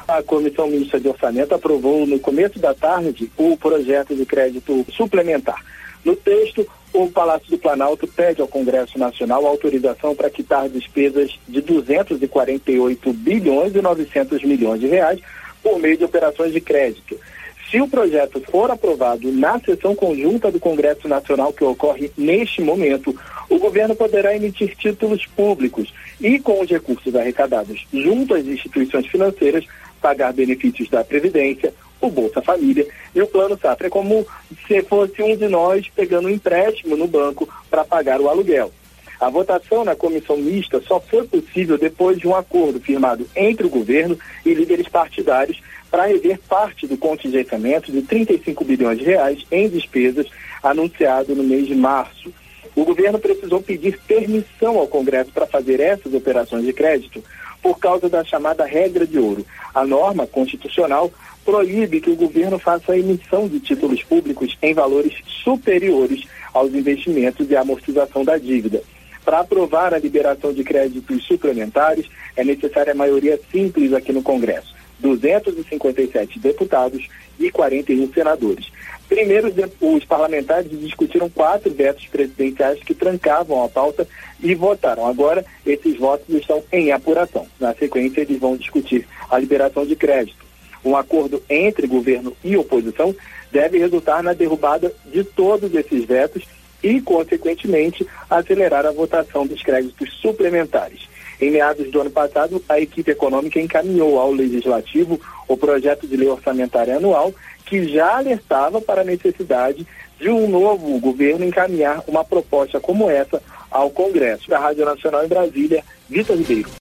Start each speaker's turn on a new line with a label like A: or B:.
A: A Comissão Mista de Orçamento aprovou no começo da tarde o projeto de crédito suplementar. No texto, o Palácio do Planalto pede ao Congresso Nacional autorização para quitar despesas de 248 bilhões e 900 milhões de reais por meio de operações de crédito. Se o projeto for aprovado na sessão conjunta do Congresso Nacional, que ocorre neste momento, o governo poderá emitir títulos públicos e, com os recursos arrecadados junto às instituições financeiras, pagar benefícios da Previdência, o Bolsa Família e o Plano Safra. É como se fosse um de nós pegando um empréstimo no banco para pagar o aluguel. A votação na comissão mista só foi possível depois de um acordo firmado entre o governo e líderes partidários para rever parte do contingenciamento de 35 bilhões de reais em despesas anunciado no mês de março. O governo precisou pedir permissão ao Congresso para fazer essas operações de crédito por causa da chamada regra de ouro. A norma constitucional proíbe que o governo faça a emissão de títulos públicos em valores superiores aos investimentos e à amortização da dívida. Para aprovar a liberação de créditos suplementares, é necessária a maioria simples aqui no Congresso, 257 deputados e 41 senadores. Primeiro, os parlamentares discutiram 4 vetos presidenciais que trancavam a pauta e votaram. Agora, esses votos estão em apuração. Na sequência, eles vão discutir a liberação de crédito. Um acordo entre governo e oposição deve resultar na derrubada de todos esses vetos e, consequentemente, acelerar a votação dos créditos suplementares. Em meados do ano passado, a equipe econômica encaminhou ao Legislativo o projeto de lei orçamentária anual, que já alertava para a necessidade de um novo governo encaminhar uma proposta como essa ao Congresso. Da Rádio Nacional em Brasília, Vitor Ribeiro.